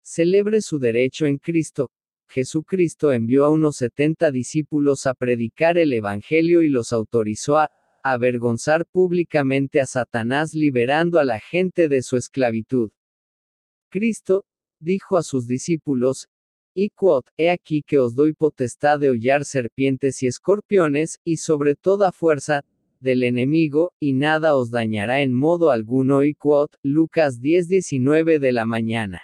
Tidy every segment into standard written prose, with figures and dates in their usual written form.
celebre su derecho en Cristo. Jesucristo envió a unos 70 discípulos a predicar el Evangelio y los autorizó a avergonzar públicamente a Satanás liberando a la gente de su esclavitud. Cristo dijo a sus discípulos, y he aquí que os doy potestad de hollar serpientes y escorpiones, y sobre toda fuerza del enemigo, y nada os dañará en modo alguno. Y Lucas 10:19 de la mañana.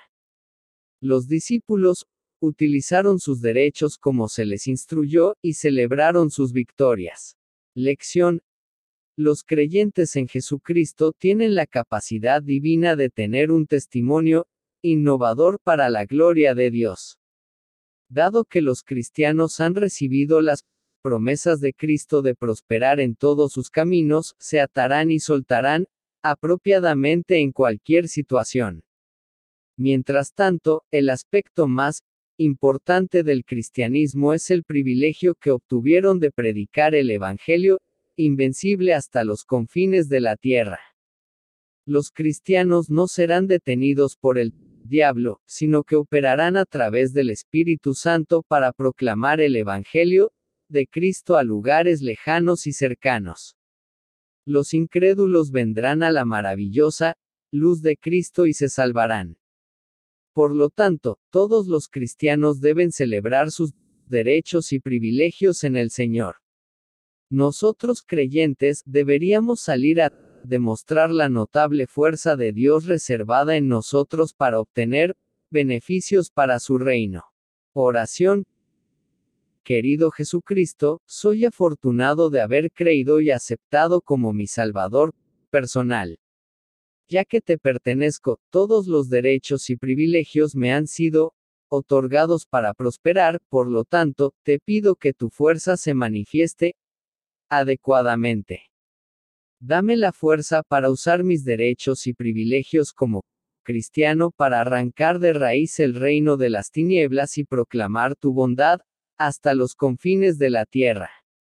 Los discípulos utilizaron sus derechos como se les instruyó, y celebraron sus victorias. Lección: los creyentes en Jesucristo tienen la capacidad divina de tener un testimonio innovador para la gloria de Dios. Dado que los cristianos han recibido las promesas de Cristo de prosperar en todos sus caminos, se atarán y soltarán apropiadamente en cualquier situación. Mientras tanto, el aspecto más importante del cristianismo es el privilegio que obtuvieron de predicar el Evangelio invencible hasta los confines de la tierra. Los cristianos no serán detenidos por el diablo, sino que operarán a través del Espíritu Santo para proclamar el Evangelio de Cristo a lugares lejanos y cercanos. Los incrédulos vendrán a la maravillosa luz de Cristo y se salvarán. Por lo tanto, todos los cristianos deben celebrar sus derechos y privilegios en el Señor. Nosotros creyentes deberíamos salir a demostrar la notable fuerza de Dios reservada en nosotros para obtener beneficios para su reino. Oración. Querido Jesucristo, soy afortunado de haber creído y aceptado como mi Salvador personal. Ya que te pertenezco, todos los derechos y privilegios me han sido otorgados para prosperar, por lo tanto, te pido que tu fuerza se manifieste adecuadamente. Dame la fuerza para usar mis derechos y privilegios como cristiano para arrancar de raíz el reino de las tinieblas y proclamar tu bondad hasta los confines de la tierra.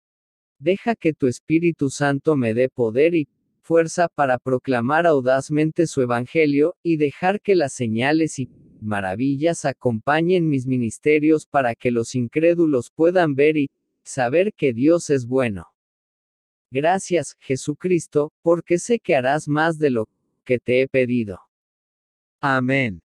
Deja que tu Espíritu Santo me dé poder y fuerza para proclamar audazmente su evangelio, y dejar que las señales y maravillas acompañen mis ministerios para que los incrédulos puedan ver y saber que Dios es bueno. Gracias, Jesucristo, porque sé que harás más de lo que te he pedido. Amén.